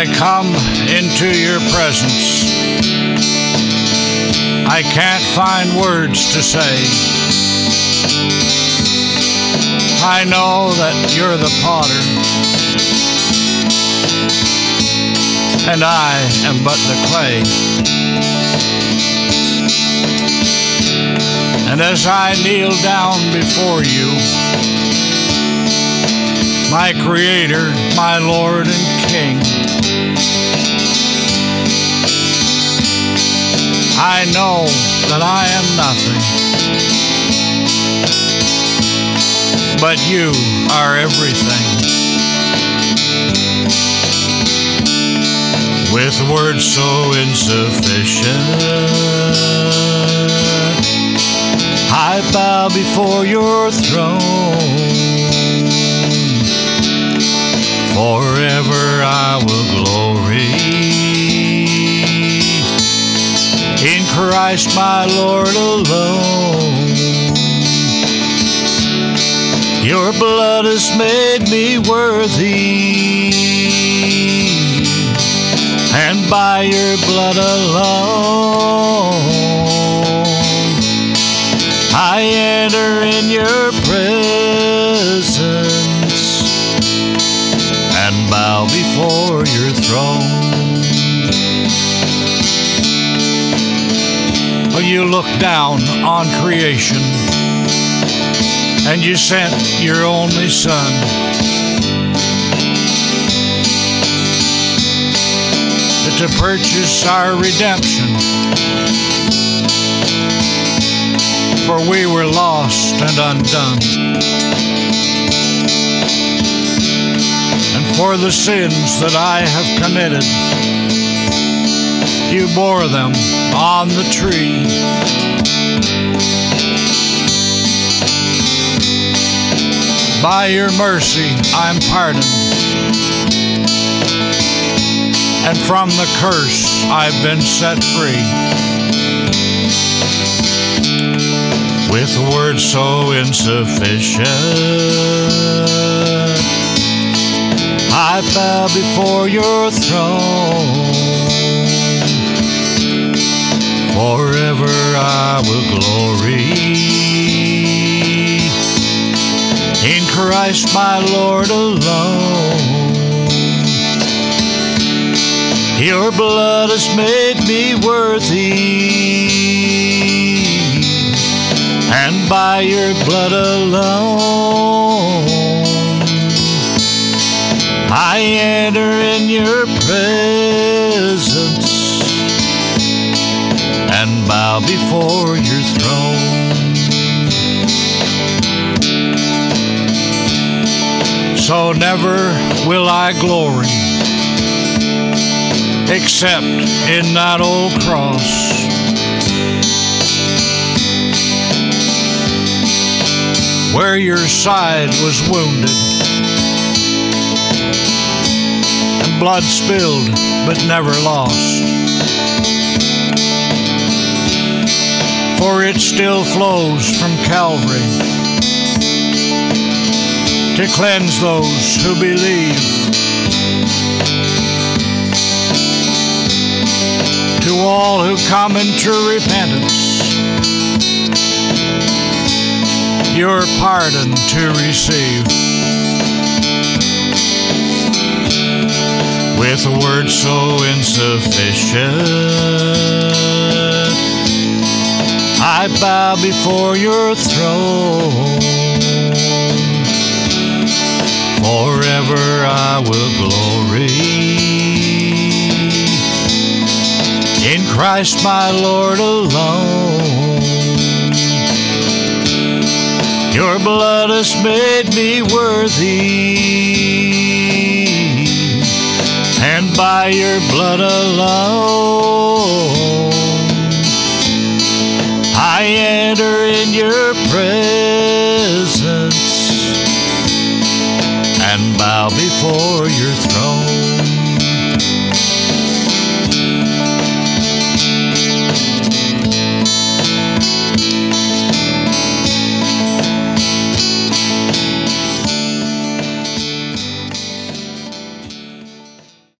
I come into your presence, I can't find words to say. I know that you're the potter, and I am but the clay. And as I kneel down before you, my Creator, my Lord and King, I know that I am nothing, but you are everything. With words so insufficient, I bow before your throne. Forever I will glory in Christ my Lord alone. Your blood has made me worthy, and by your blood alone I enter in your presence and bow before your throne. Oh, you look down on creation and you sent your only Son. To purchase our redemption, for we were lost and undone. And for the sins that I have committed, you bore them on the tree. By your mercy I'm pardoned, and from the curse I've been set free. With words so insufficient, I bow before your throne. Forever I will glory in Christ my Lord alone. Your blood has made me worthy, and by your blood alone I enter in your presence and bow before your throne. So never will I glory except in that old cross, where your side was wounded and blood spilled but never lost. For it still flows from Calvary to cleanse those who believe. To all who come into repentance, your pardon to receive. With words so insufficient, I bow before your throne. Forever I will glory in Christ my Lord alone. Your blood has made me worthy, and by your blood alone I enter in your presence and bow before your throne.